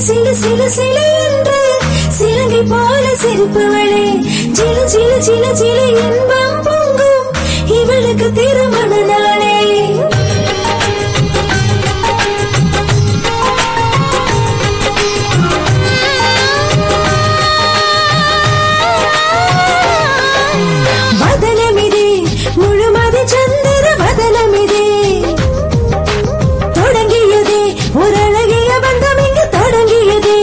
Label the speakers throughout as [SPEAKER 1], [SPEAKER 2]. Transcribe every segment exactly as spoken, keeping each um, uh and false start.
[SPEAKER 1] சிலு சிலு சிலு என்று சிலங்கை போல சிரிப்பவளே, சிலு சிலு சிலு சிலு இன்பம் பொங்கும் இவளுக்கு திருமண நாளே. வதனமிதே முழுமதி சந்திர வதனமிதே, தொடங்கியதே ஒரு அழகிய பந்தம் இங்கு தொடங்கியதே.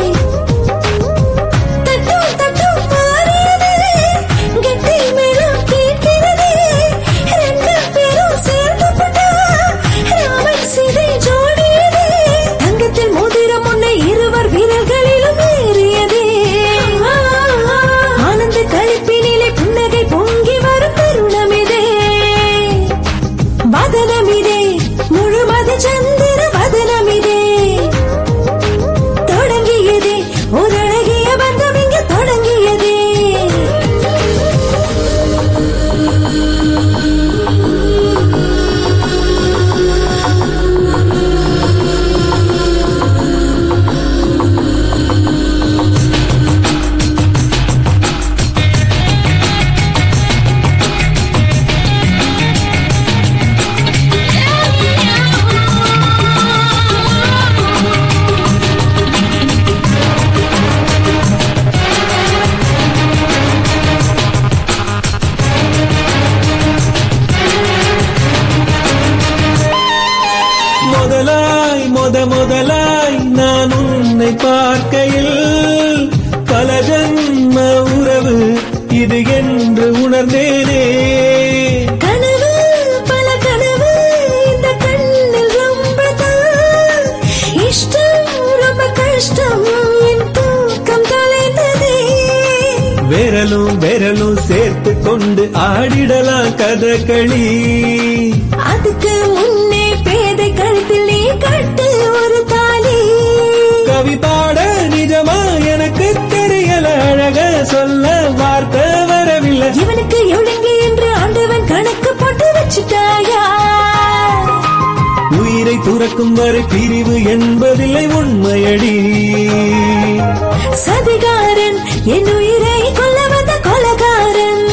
[SPEAKER 1] தட்டும் தட்டும் மாறியதே, கெட்டி மேலும் கேட்கிறதே, ரெண்டு பேரும் சேர்ந்து போட்டா ராமன் சீதை ஜோடியதே. தங்கத்தில் மோதிரம் முன்னை இருவர் வீரர்களிலும் ஏறியதே. ஆனந்த களிப்பினிலே புன்னகை பொங்கி வரும் தருணமிதே. வதனமிதே முழுமதி சந்திர வதனமிதே, தொடங்கியதே ஒரு அழகிய பந்தம் இங்கு தொடங்கியதே.
[SPEAKER 2] முதலாய் முத முதலாய் நான் உன்னை பார்க்கையில் பல ஜன்ம உறவு இது என்று உணர்ந்தேனே.
[SPEAKER 1] கனவு பல கனவு இந்த கண்ணில் ரொம்பதான், இஷ்டம் ரொம்ப கஷ்டம் என் தூக்கம் தொலைந்ததே.
[SPEAKER 2] விரலும் விரலும் சேர்த்து கொண்டு ஆடிடலாம் கதகளி,
[SPEAKER 1] அதுக்கு முன்னே பேதை கழுத்தில் நீ கட்டு ஒரு தாலி.
[SPEAKER 2] கவி பாட நிஜமா எனக்கு தெரியல, அழக சொல்ல வார்த்தை வரவில்லை.
[SPEAKER 1] இவனுக்கு ஒழுங்கு என்று ஆண்டவன் கணக்கு போட்டு வச்சுட்டாயா?
[SPEAKER 2] உயிரை துறக்கும் வரை பிரிவு என்பதில்லை உண்மையடி.
[SPEAKER 1] சதிகாரன் என் உயிரை கொல்ல வந்த கொலகாரன்,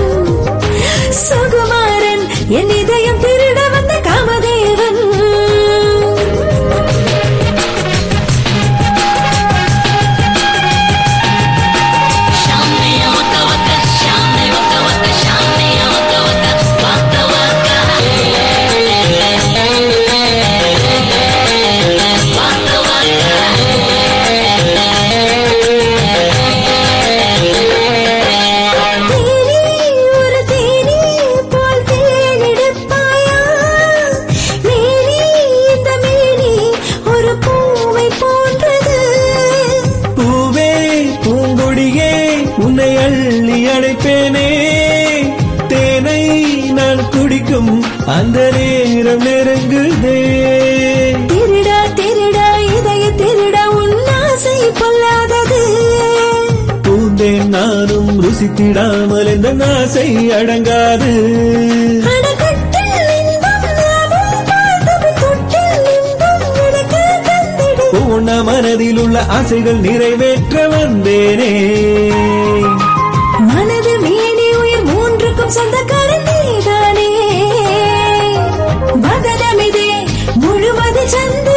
[SPEAKER 1] சுகுமாரன் என் இதயம் திருட வந்த காமதேவன்.
[SPEAKER 2] உன்னை அள்ளி அழைப்பேனே, தேனை நான் குடிக்கும் அந்த நேரம் நெருங்குதே.
[SPEAKER 1] திருடா திருடா இதய திருடா உன் ஆசை பொல்லாதது.
[SPEAKER 2] பூந்தேன் நானும் ருசித்திடாமல் இந்த ஆசை அடங்காது. உன்ன மனதில் உள்ள ஆசைகள் நிறைவேற்ற வந்தேனே.
[SPEAKER 1] மனது மேனி உயிர் மூன்றுக்கும் சொந்தக்காரன் நீதானே. வதனமிதே முழுமதி சந்திர